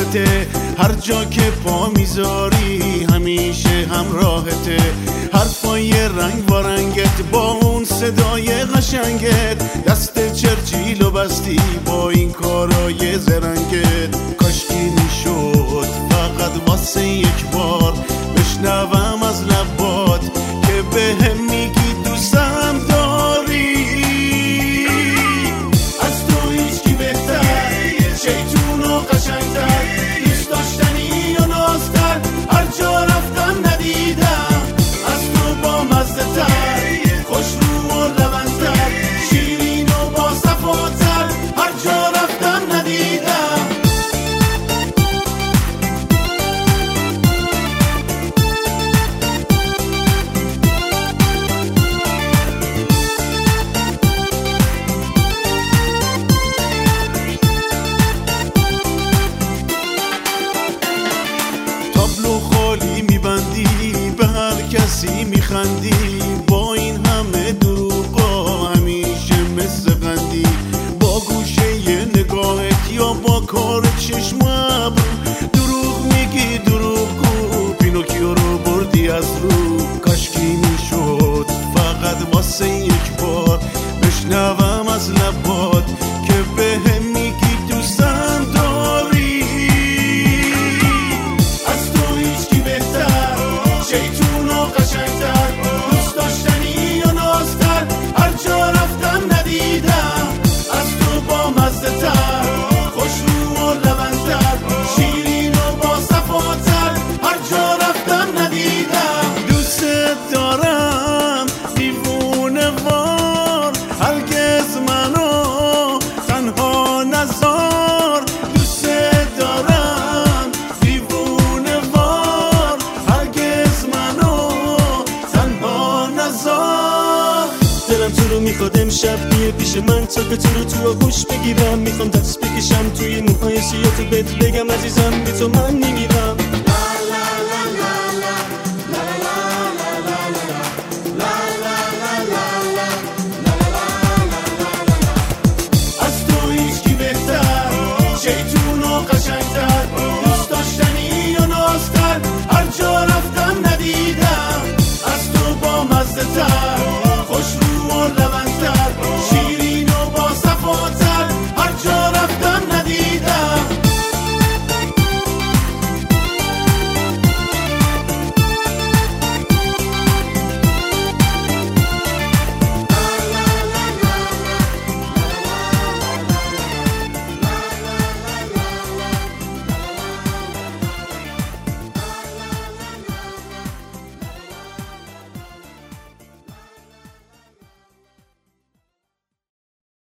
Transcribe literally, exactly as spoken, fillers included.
واسطه، هر جا که پا میذاری همیشه همراهته. حرفای رنگ و رنگت با اون صدای قشنگت، دست چرچیلو بستی با این کارای زرنگت. کاشکی میشد فقط واسه یک بار بشنوم از لبات که بهم میگی دوستم داری. از تو هیچکی بهتر، شیطون و قشنگتر، دوست داشتنی و نازتر، هر جا رفتم ندیدم از تو با مزه تر، خوش رو و لبنتر، شیرین و با صفاتر، هر جا رفتم ندیدم. تابلو خالی میبندی، به هر کسی میخندی، با این همه دروغا همیشه مثل قندی. با گوشه نگاهت یا با کار چشم و ابرو، دروغ میگی دروغگو، پینوکیو رو بردی از رو. کاشکی میشد فقط واسه یک بار بشنوم از لبات که بهم میگی دوستم داری. از تو هیچکی بهتر، شیطون و قشنگتر، دوست داشتنی و نازتر، هر جا رفتم ندیدم از تو با مزه تر، خوش رو و لبنتر، شیرین و با صفاتر، هر جا رفتم ندیدم. دوست دارم دیوونه وار، هرگز منو تنها نذار. دوست دارم دیوونه وار، هرگز منو تنها نذار. دلم تو رو میخواد امشب بیه پیش من تا که تو رو تو آغوش بگیرم. میخوام دست بکشم توی موهای سیاه تو بهت بگم عزیزم بی تو من نمیرم.